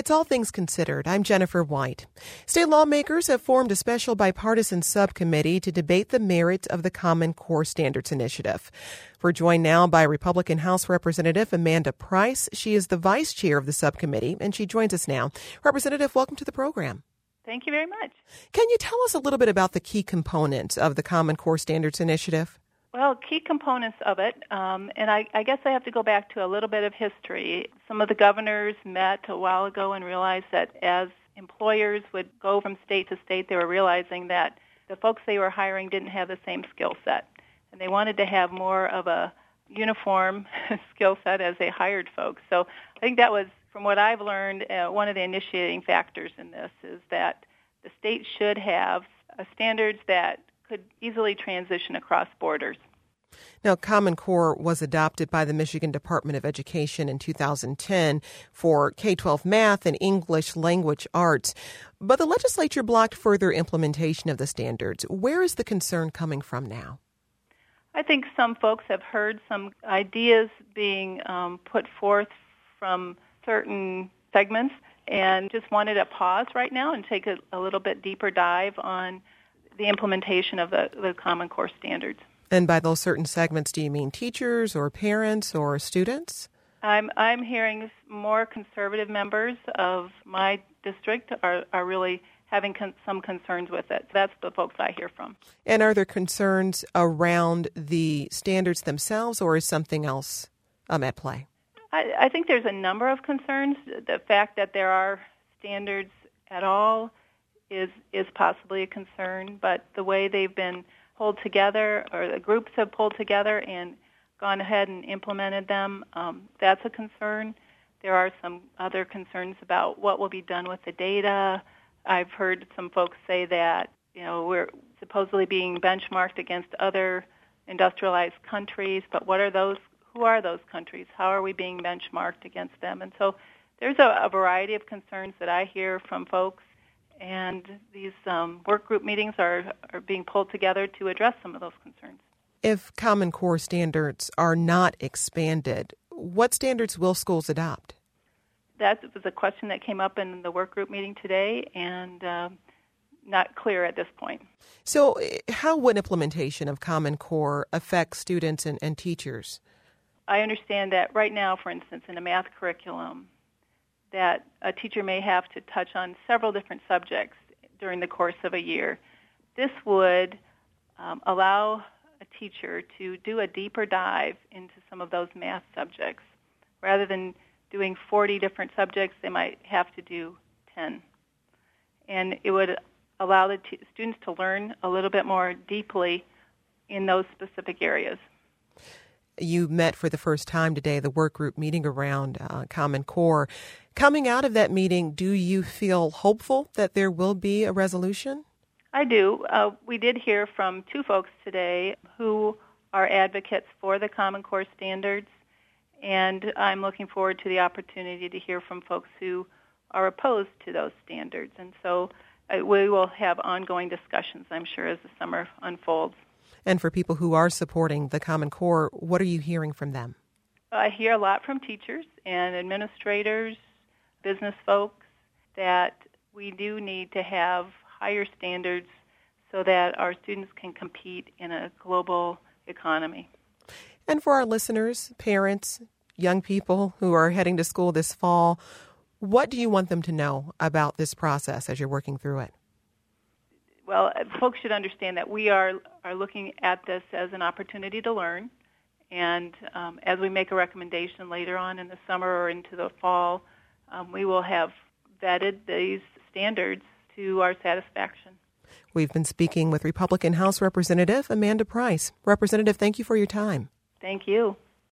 It's All Things Considered. I'm Jennifer White. State lawmakers have formed a special bipartisan subcommittee to debate the merits of the Common Core Standards Initiative. We're joined now by Republican House Representative Amanda Price. She is the vice chair of the subcommittee, and she joins us now. Representative, welcome to the program. Thank you very much. Can you tell us a little bit about the key components of the Common Core Standards Initiative? Well, key components of it, and I guess I have to go back to a little bit of history. Some of the governors met a while ago and realized that as employers would go from state to state, they were realizing that the folks they were hiring didn't have the same skill set. And they wanted to have more of a uniform skill set as they hired folks. So I think that was, from what I've learned, one of the initiating factors in this is that the state should have standards that could easily transition across borders. Now, Common Core was adopted by the Michigan Department of Education in 2010 for K-12 math and English language arts, but the legislature blocked further implementation of the standards. Where is the concern coming from now? I think some folks have heard some ideas being put forth from certain segments and just wanted a pause right now and take a little bit deeper dive on the implementation of the Common Core standards. And by those certain segments, do you mean teachers or parents or students? I'm hearing more conservative members of my district are really having some concerns with it. That's the folks I hear from. And are there concerns around the standards themselves, or is something else at play? I think there's a number of concerns. The fact that there are standards at all is possibly a concern, but the way they've been pulled together, or the groups have pulled together and gone ahead and implemented them, that's a concern. There are some other concerns about what will be done with the data. I've heard some folks say that, we're supposedly being benchmarked against other industrialized countries, but what are those? Who are those countries? How are we being benchmarked against them? And so there's a variety of concerns that I hear from folks, and these work group meetings are being pulled together to address some of those concerns. If Common Core standards are not expanded, what standards will schools adopt? That was a question that came up in the work group meeting today, and not clear at this point. So how would implementation of Common Core affect students and teachers? I understand that right now, for instance, in a math curriculum, that a teacher may have to touch on several different subjects during the course of a year. This would allow a teacher to do a deeper dive into some of those math subjects. Rather than doing 40 different subjects, they might have to do 10. And it would allow the students to learn a little bit more deeply in those specific areas. You met for the first time today, the work group meeting around Common Core. Coming out of that meeting, do you feel hopeful that there will be a resolution? I do. We did hear from two folks today who are advocates for the Common Core standards, and I'm looking forward to the opportunity to hear from folks who are opposed to those standards. And so we will have ongoing discussions, I'm sure, as the summer unfolds. And for people who are supporting the Common Core, what are you hearing from them? I hear a lot from teachers and administrators, business folks, that we do need to have higher standards so that our students can compete in a global economy. And for our listeners, parents, young people who are heading to school this fall, what do you want them to know about this process as you're working through it? Well, folks should understand that we are looking at this as an opportunity to learn, and as we make a recommendation later on in the summer or into the fall, we will have vetted these standards to our satisfaction. We've been speaking with Republican House Representative Amanda Price. Representative, thank you for your time. Thank you.